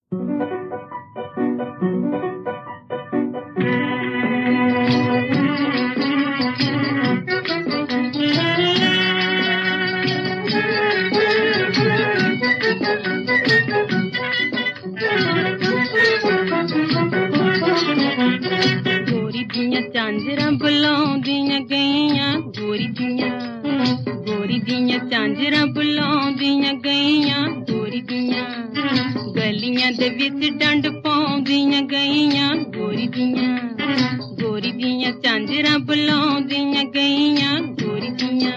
गोरी दियां झांजरां बुलाउंदियां गईयां गोरी दियां झांजरां बुलाउंदियां गईयां गोरी दियां गलियां दे विच डंड पाउंदियां गईयां गोरी दियां झांजरां बुलाउंदियां गईयां गोरी दियां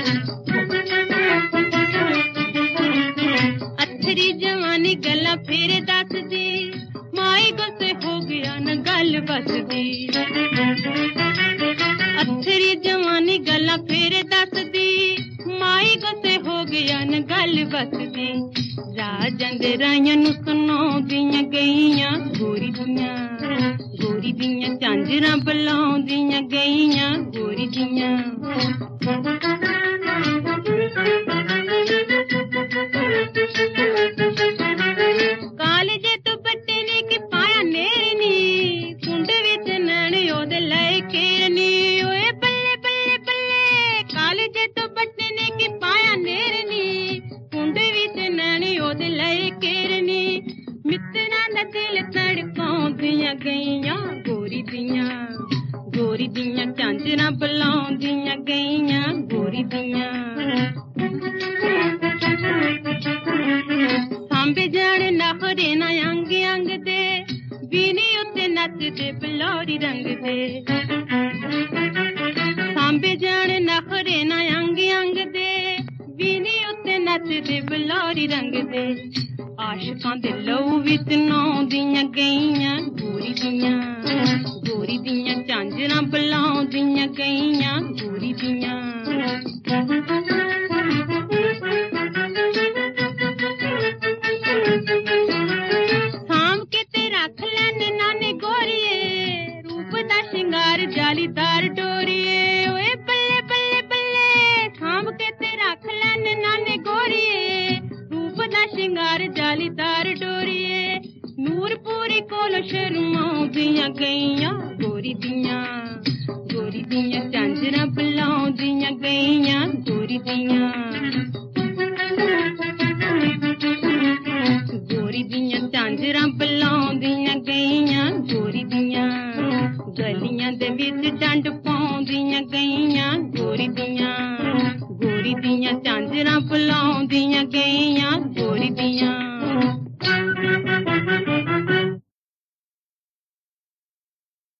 अथरी जवानी गल्लां फेरे दसदी माई गुस्से हो गया न गल बसदी अथरी जवानी गल्लां फेरे दसदी माई गुस्से हो गया न गल बसदी राजन दे राइयां नूं सुनाउंदियां गईयां गोरी दियां झांजरां बुलाउंदियां गईयां गोरी दियां कालजे तो बट्टे ने कि पाया नेरनी कुंड विच नैन ओदे लए खेरनी ओए बल्ले बल्ले बल्ले कालजे तो बट्टे ने कि पाया नेरनी कुंड विच नैन ओदे लए खेरनी मित्तरां दा दिल तड़पाउंदियां गईयां गोरी दियां झांजरां बुलाउंदियां गईयां गोरी दियां सांबे जाने नखरे ना अंग अंग दे बीनी उत्ते नचदे बलौरी रंग दे सांबे जाने नखरे ना अंग दे बीनी उत्ते नचदे बलौरी रंग दे आशिकां दे लहू विच नौंदियां गईयां गोरी दियां झांजरां बुलाउंदियां गईयां गोरी दियां शिंगार जालीदार डोरिए ओए बल्ले बल्ले बल्ले थाम के ते रख लैन नाने गोरिए रूप दा शिंगार जालीदार डोरिए नूरपुरी कोल शर्माउंदियां गईयां गोरी दियां झांजरां बुलाउंदियां गईयां गोरी दियां झांजरां